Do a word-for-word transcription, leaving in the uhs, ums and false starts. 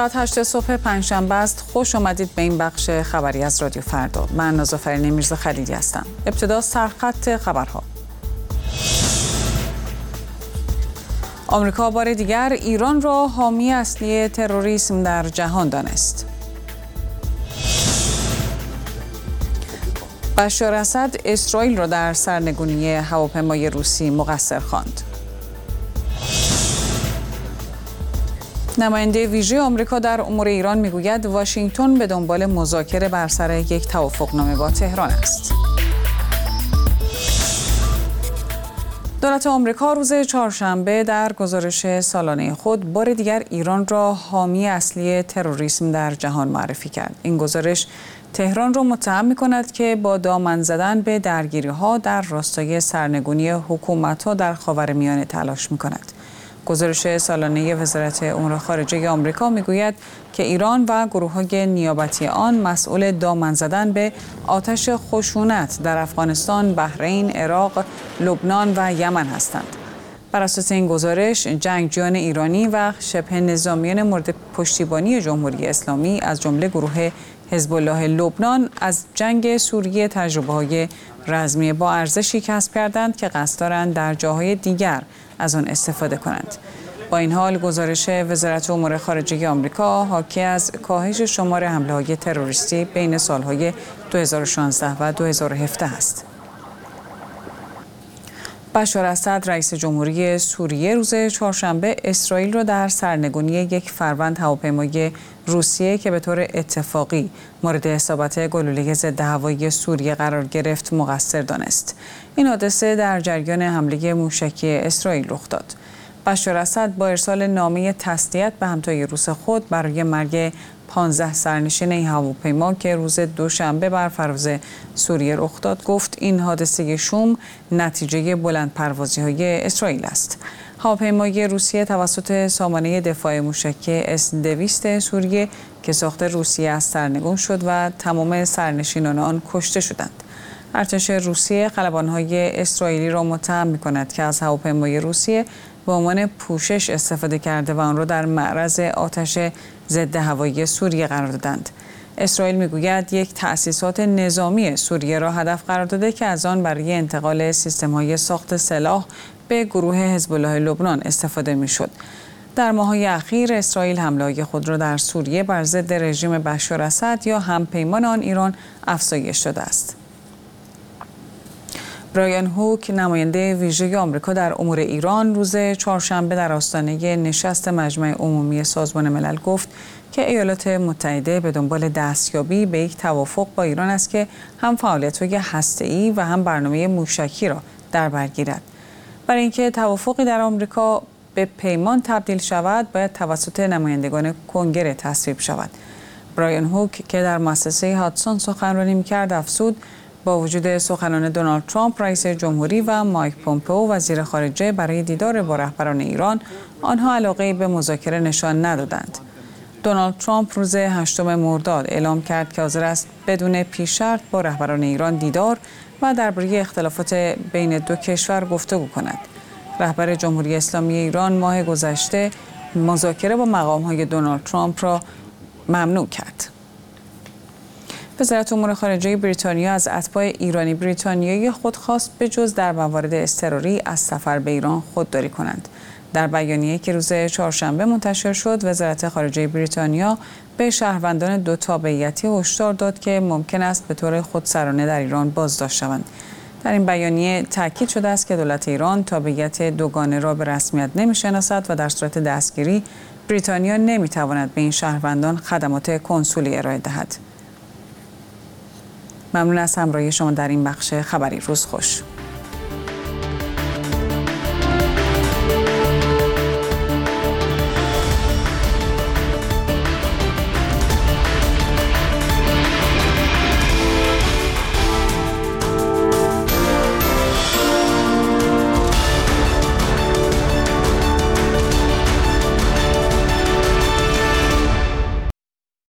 ساعت هشت صبح پنجشنبه است. خوش آمدید به این بخش خبری از رادیو فردا. من نازافرین میرزا خلیلی هستم. ابتدا سرخط خبرها. آمریکا بار دیگر ایران را حامی اصلی تروریسم در جهان دانست. بشار اسد اسرائیل را در سرنگونی هواپیمای روسی مقصر خواند. نماینده ویژه آمریکا در امور ایران میگوید واشنگتن به دنبال مذاکره بر سر یک توافقنامه با تهران است. دولت آمریکا روز چهارشنبه در گزارش سالانه خود بار دیگر ایران را حامی اصلی تروریسم در جهان معرفی کرد. این گزارش تهران را متهم می‌کند که با دامن زدن به درگیری‌ها در راستای سرنگونی حکومت‌ها در خاورمیانه تلاش می‌کند. گزارش سالانه وزارت امور خارجه آمریکا میگوید که ایران و گروه‌های نیابتی آن مسئول دامن زدن به آتش خشونت در افغانستان، بحرین، عراق، لبنان و یمن هستند. بر اساس این گزارش، جنگجویان ایرانی و شبه نظامیان مورد پشتیبانی جمهوری اسلامی از جمله گروه حزب الله لبنان از جنگ سوریه تجربه‌های رزمی با ارزشی کسب کردند که قصد دارند در جاهای دیگر از آن استفاده کنند. با این حال گزارش وزارت امور خارجه آمریکا حاکی از کاهش شمار حمله‌های تروریستی بین سالهای دو هزار و شانزده و دو هزار و هفده است. بشار اسد رئیس جمهوری سوریه روز چهارشنبه اسرائیل را در سرنگونی یک فروند هواپیمای روسیه که به طور اتفاقی مورد اصابت گلوله ضد هوایی سوریه قرار گرفت مقصر دانست. این حادثه در جریان حمله موشکی اسرائیل رخ داد. بشار اسد با ارسال نامه تسلیت به همتای روس خود برای مرگ پانزده سرنشین این هواپیما که روز دوشنبه بر فراز سوریه رخ داد گفت این حادثه شوم نتیجه بلند پروازی های اسرائیل است. هواپیمای روسیه توسط سامانه دفاع موشکی اس دویست سوریه که ساخت روسیه است سرنگون شد و تمام سرنشینان آن کشته شدند. ارتش روسیه خلبان‌های اسرائیلی را متهم می‌کند که از هواپیمای روسیه به عنوان پوشش استفاده کرده و آن را در معرض آتش ضد هوایی سوریه قرار دادند. اسرائیل میگوید یک تأسیسات نظامی سوریه را هدف قرار داده که از آن برای انتقال سیستم‌های ساخت سلاح به گروه حزب الله لبنان استفاده می‌شد. در ماه‌های اخیر اسرائیل حمله‌های خود را در سوریه بر ضد رژیم بشار اسد یا همپیمان آن ایران افزایش داده است. برایان هوک نماینده ویژه آمریکا در امور ایران روز چهارشنبه در آستانه نشست مجمع عمومی سازمان ملل گفت که ایالات متحده به دنبال دستیابی به یک توافق با ایران است که هم فعالیت‌های هسته‌ای و هم برنامه موشکی را در بر گیرد. برای اینکه توافقی در آمریکا به پیمان تبدیل شود باید توسط نمایندگان کنگره تصویب شود. برایان هوک که در مؤسسه هادسون سخنرانی می‌کرد افزود با وجود سخنان دونالد ترامپ رئیس جمهوری و مایک پومپئو وزیر خارجه برای دیدار با رهبران ایران آنها علاقه به مذاکره نشان ندادند. دونالد ترامپ روز هشتم مرداد اعلام کرد که حاضر است بدون پیش شرط با رهبران ایران دیدار و درباره اختلافات بین دو کشور گفتگو کند. رهبر جمهوری اسلامی ایران ماه گذشته مذاکره با مقام‌های دونالد ترامپ را ممنوع کرد. وزارت امور خارجه بریتانیا از اتباع ایرانی بریتانیایی خود خواست به جز در موارد اضطراری از سفر به ایران خودداری کنند. در بیانیه‌ای که روز چهارشنبه منتشر شد، وزارت خارجه بریتانیا به شهروندان دو تابعیتی هشدار داد که ممکن است به طور خودسرانه در ایران بازداشت شوند. در این بیانیه تاکید شده است که دولت ایران تابعیت دوگانه را به رسمیت نمی‌شناسد و در صورت دستگیری بریتانیا نمی‌تواند به این شهروندان خدمات کنسولی ارائه دهد. ممنون از همراهی شما در این بخش خبری. روز خوش.